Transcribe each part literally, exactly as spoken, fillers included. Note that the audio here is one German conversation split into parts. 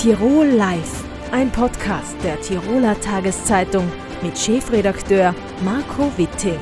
Tirol Live, ein Podcast der Tiroler Tageszeitung mit Chefredakteur Marco Witting.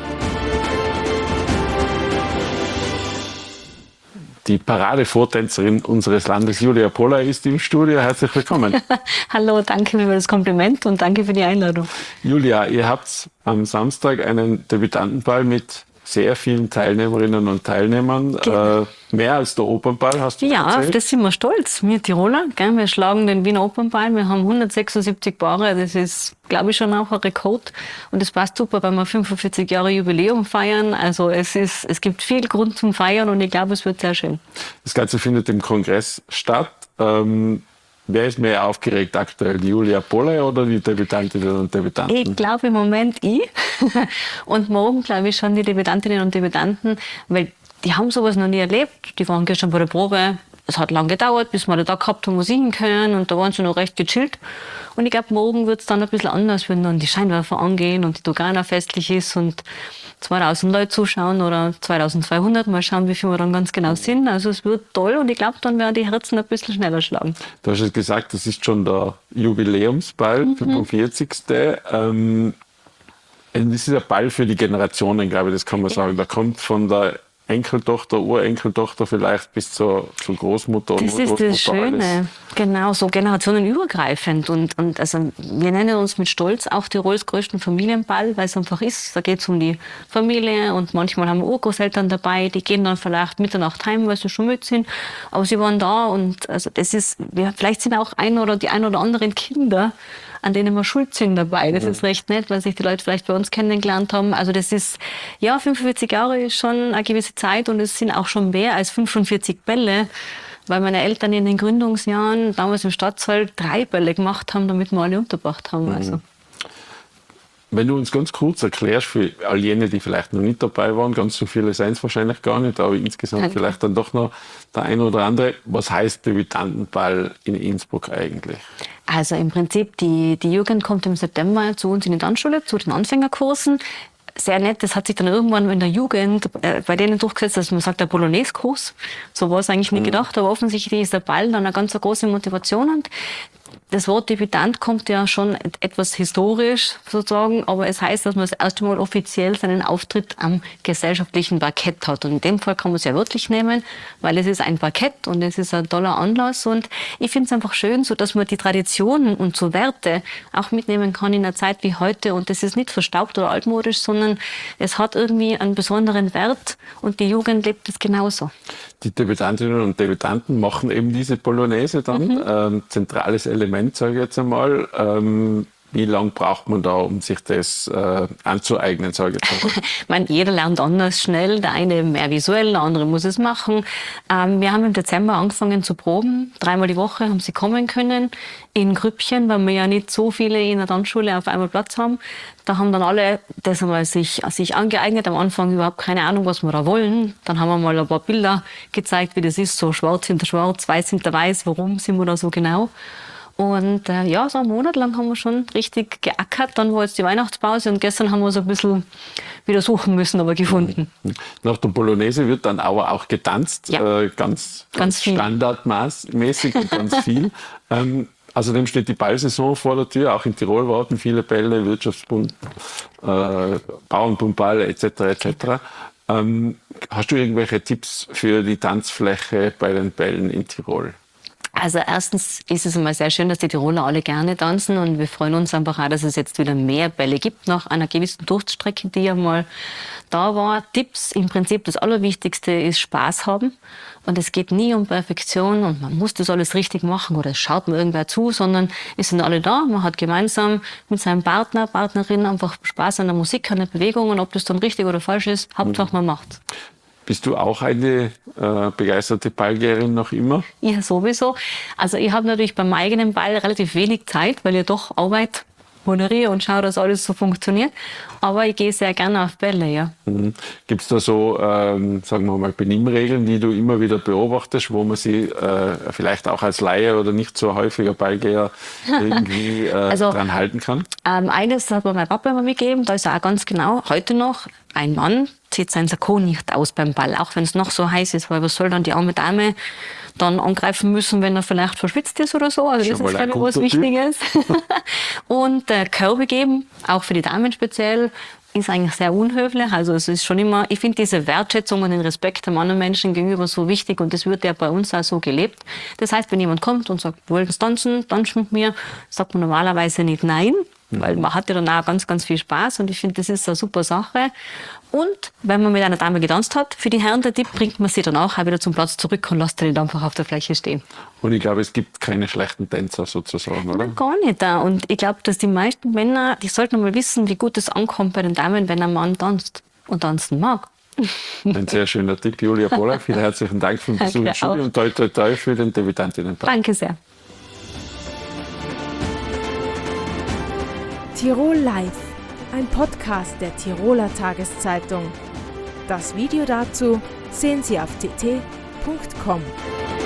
Die Paradevortänzerin unseres Landes, Julia Polley, ist im Studio. Herzlich willkommen. Hallo, danke für das Kompliment und danke für die Einladung. Julia, ihr habt am Samstag einen Debütantenball mit sehr vielen Teilnehmerinnen und Teilnehmern. Genau. Äh, mehr als der Opernball, hast du Ja, erzählt? auf das sind wir stolz. Wir Tiroler, gell? Wir schlagen den Wiener Opernball. Wir haben hundertsechsundsiebzig Paare. Das ist, glaube ich, schon auch ein Rekord. Und das passt super, weil wir fünfundvierzig Jahre Jubiläum feiern. Also es, ist, es gibt viel Grund zum Feiern und ich glaube, es wird sehr schön. Das Ganze findet im Kongress statt. Ähm, wer ist mehr aufgeregt aktuell, die Julia Polley oder die Debütantinnen und Debütanten? Ich glaube im Moment ich. Und morgen glaube ich schon die Debütantinnen und Debütanten, weil die haben sowas noch nie erlebt. Die waren gestern bei der Probe. Es hat lange gedauert, bis wir da gehabt haben, wo sie hin können. Und da waren sie noch recht gechillt. Und ich glaube, morgen wird es dann ein bisschen anders, wenn dann die Scheinwerfer angehen und die Dogana festlich ist und zweitausend Leute zuschauen oder zweitausendzweihundert. Mal schauen, wie viel wir dann ganz genau sind. Also es wird toll und ich glaube, dann werden die Herzen ein bisschen schneller schlagen. Du hast es gesagt, das ist schon der Jubiläumsball, mhm. fünfundvierzigste Ähm, das ist ein Ball für die Generationen, glaube ich, das kann man sagen. Da kommt von der Enkeltochter, Urenkeltochter vielleicht bis zur, zur Großmutter und Das ist das Schöne, alles. Genau, so generationenübergreifend. Und, und also wir nennen uns mit Stolz auch Tirols größten Familienball, weil es einfach ist, da geht es um die Familie und manchmal haben wir Urgroßeltern dabei, die gehen dann vielleicht Mitternacht heim, weil sie schon müde sind, aber sie waren da und also das ist, wir, vielleicht sind auch ein oder die ein oder anderen Kinder, an denen wir schuld sind dabei. Das ja. ist recht nett, weil sich die Leute vielleicht bei uns kennengelernt haben. Also das ist, ja, fünfundvierzig Jahre ist schon eine gewisse Zeit und es sind auch schon mehr als fünfundvierzig Bälle, weil meine Eltern in den Gründungsjahren damals im Stadtsaal drei Bälle gemacht haben, damit wir alle untergebracht haben. Mhm. Also. Wenn du uns ganz kurz erklärst, für all jene, die vielleicht noch nicht dabei waren, ganz so viele seien es wahrscheinlich gar nicht, aber insgesamt okay. vielleicht dann doch noch der eine oder andere, was heißt Debütantenball in Innsbruck eigentlich? Also im Prinzip, die, die Jugend kommt im September zu uns in die Tanzschule, zu den Anfängerkursen. Sehr nett, das hat sich dann irgendwann in der Jugend äh, bei denen durchgesetzt, dass man sagt, der Polonaise-Kurs. So war es eigentlich nie mhm. gedacht, aber offensichtlich ist der Ball dann eine ganz große Motivation. Und das Wort Debütant kommt ja schon etwas historisch sozusagen, aber es heißt, dass man das erste Mal offiziell seinen Auftritt am gesellschaftlichen Parkett hat. Und in dem Fall kann man es ja wörtlich nehmen, weil es ist ein Parkett und es ist ein toller Anlass. Und ich finde es einfach schön, so dass man die Traditionen und so Werte auch mitnehmen kann in einer Zeit wie heute. Und das ist nicht verstaubt oder altmodisch, sondern es hat irgendwie einen besonderen Wert und die Jugend lebt es genauso. Die Debütantinnen und Debütanten machen eben diese Polonaise dann, mhm. ähm, zentrales Element, sage ich jetzt einmal. Ähm, wie lange braucht man da, um sich das äh, anzueignen, sage ich jetzt einmal? Ich meine, jeder lernt anders schnell, der eine mehr visuell, der andere muss es machen. Ähm, wir haben im Dezember angefangen zu proben, dreimal die Woche haben sie kommen können, in Grüppchen, weil wir ja nicht so viele in der Tanzschule auf einmal Platz haben. Da haben dann alle das einmal sich, sich angeeignet, am Anfang überhaupt keine Ahnung, was wir da wollen. Dann haben wir mal ein paar Bilder gezeigt, wie das ist, so schwarz hinter schwarz, weiß hinter weiß, warum sind wir da so genau. Und äh, ja, so einen Monat lang haben wir schon richtig geackert. Dann war jetzt die Weihnachtspause und gestern haben wir so ein bisschen wieder suchen müssen, aber gefunden. Nach der Polonaise wird dann aber auch getanzt, ja. äh, ganz, ganz, ganz standardmäßig und ganz viel. Ähm, außerdem steht die Ballsaison vor der Tür. Auch in Tirol warten viele Bälle, Wirtschaftsbund, äh, Bauernbundball et cetera et cetera. Ähm, hast du irgendwelche Tipps für die Tanzfläche bei den Bällen in Tirol? Also erstens ist es einmal sehr schön, dass die Tiroler alle gerne tanzen und wir freuen uns einfach auch, dass es jetzt wieder mehr Bälle gibt nach einer gewissen Durststrecke, die ja mal da war. Tipps, im Prinzip das Allerwichtigste ist Spaß haben und es geht nie um Perfektion und man muss das alles richtig machen oder es schaut mir irgendwer zu, sondern es sind alle da, man hat gemeinsam mit seinem Partner, Partnerin einfach Spaß an der Musik, an der Bewegung und ob das dann richtig oder falsch ist, Hauptsache man macht's. Bist du auch eine äh, begeisterte Ballgeherin noch immer? Ja, sowieso. Also ich habe natürlich beim eigenen Ball relativ wenig Zeit, weil ich doch Arbeit moderiere und schaue, dass alles so funktioniert. Aber ich gehe sehr gerne auf Bälle, ja. Mhm. Gibt es da so, ähm, sagen wir mal, Benimmregeln, die du immer wieder beobachtest, wo man sie äh, vielleicht auch als Laie oder nicht so häufiger Ballgeher irgendwie äh, also, dran halten kann? Ähm, eines hat mir mein Papa immer mitgegeben, da ist er auch ganz genau, heute noch, ein Mann zieht sein Sakko nicht aus beim Ball, auch wenn es noch so heiß ist, weil was soll dann die arme Dame dann angreifen müssen, wenn er vielleicht verschwitzt ist oder so. Also Schon das ist, glaube ich, was Typ. Wichtiges. Und äh, Körbe geben, auch für die Damen speziell, ist eigentlich sehr unhöflich. Also es ist schon immer, ich finde diese Wertschätzung und den Respekt dem anderen Menschen gegenüber so wichtig und das wird ja bei uns auch so gelebt. Das heißt, wenn jemand kommt und sagt, wollen Sie tanzen, tanzen mit mir, sagt man normalerweise nicht nein, weil man hat ja dann auch ganz, ganz viel Spaß und ich finde, das ist eine super Sache. Und wenn man mit einer Dame getanzt hat, für die Herren der Tipp, bringt man sie dann auch, auch wieder zum Platz zurück und lässt sie nicht einfach auf der Fläche stehen. Und ich glaube, es gibt keine schlechten Tänzer sozusagen, oder? Gar nicht. Und ich glaube, dass die meisten Männer, die sollten mal wissen, wie gut es ankommt bei den Damen, wenn ein Mann tanzt und tanzen mag. Ein sehr schöner Tipp, Julia Polak. Vielen herzlichen Dank für den Besuch im Studio und toi toi toi für den Debütantinnen-Tag. Danke sehr. Tirol Live, ein Podcast der Tiroler Tageszeitung. Das Video dazu sehen Sie auf t t punkt com.